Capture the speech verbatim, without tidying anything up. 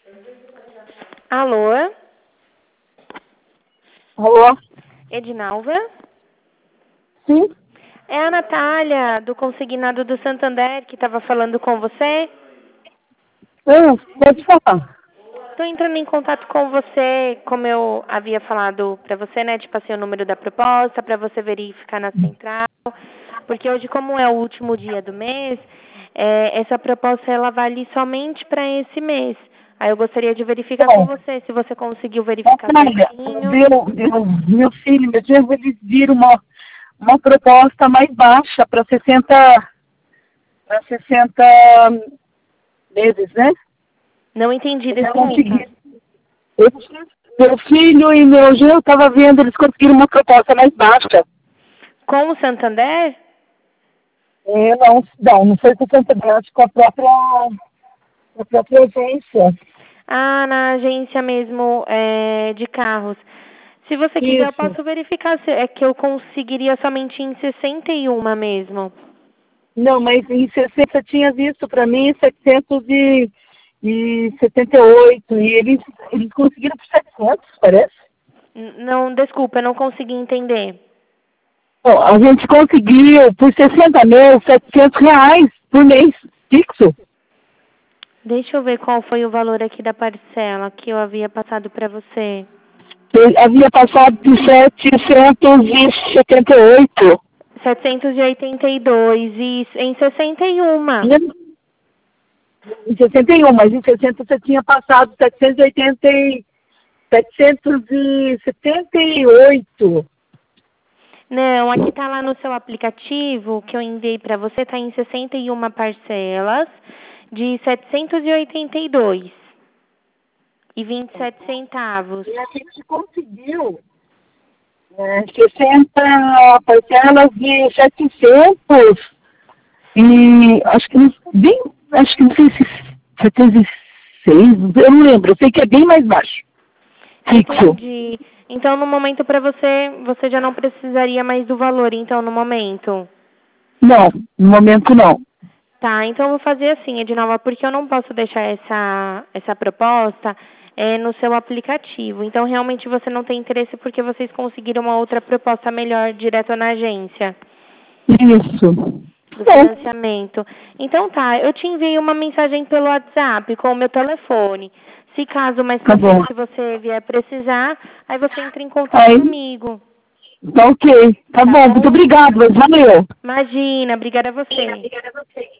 Alô? Alô? Edinalva? Sim? É a Natália, do Consignado do Santander, que estava falando com você. Ah, pode falar. Estou entrando em contato com você, como eu havia falado para você, né? Te passei o número da proposta para você verificar na central. Porque hoje, como é o último dia do mês, é, essa proposta ela vale somente para esse mês. Aí eu gostaria de verificar com Bom, você, se você conseguiu verificar Natália, certinho. meu, meu, meu filho, meu genro, eles viram uma, uma proposta mais baixa para sessenta, para sessenta meses, né? Não entendi, Eles desculpa. conseguiram. Eles- meu filho e meu genro estavam vendo, eles conseguiram uma proposta mais baixa. Com o Santander? É, não, não, não foi com sessenta meses, com a própria, com a própria agência. Ah, na agência mesmo é, de carros. Se você quiser, eu Isso. posso verificar se é que eu conseguiria somente em sessenta e um mesmo. Não, mas em sessenta tinha visto para mim setecentos e setenta e oito e eles, eles conseguiram por setecentos, parece. N- Não, desculpa, eu não consegui entender. Bom, a gente conseguiu por sessenta meses, setecentos reais por mês, fixo. Deixa eu ver qual foi o valor aqui da parcela que eu havia passado para você. Eu havia passado de setecentos e setenta e oito. setecentos e oitenta e dois, isso, em sessenta e um. Em sessenta e um, mas em sessenta você tinha passado setecentos e oitenta e setecentos e setenta e oito. Não, aqui tá lá no seu aplicativo que eu enviei para você, tá em sessenta e uma parcelas de setecentos e oitenta e dois e vinte e sete centavos. E a gente conseguiu é, sessenta parcelas de setecentos e acho que bem, acho que não sei se setecentos e seis, eu não lembro, eu sei que é bem mais baixo, fixo. Entendi. Então, no momento para você, você já não precisaria mais do valor, então, no momento. Não, no momento não. Tá, então eu vou fazer assim, Edinalva, porque eu não posso deixar essa, essa proposta é, no seu aplicativo. Então, realmente você não tem interesse porque vocês conseguiram uma outra proposta melhor direto na agência Isso. do É, financiamento. Então tá, eu te enviei uma mensagem pelo WhatsApp com o meu telefone. Se caso mais tá pra bom. frente você vier precisar, aí você entra em contato Aí, comigo, tá ok. Tá tá bom, muito bom? obrigado, mas valeu. Imagina, obrigada a você.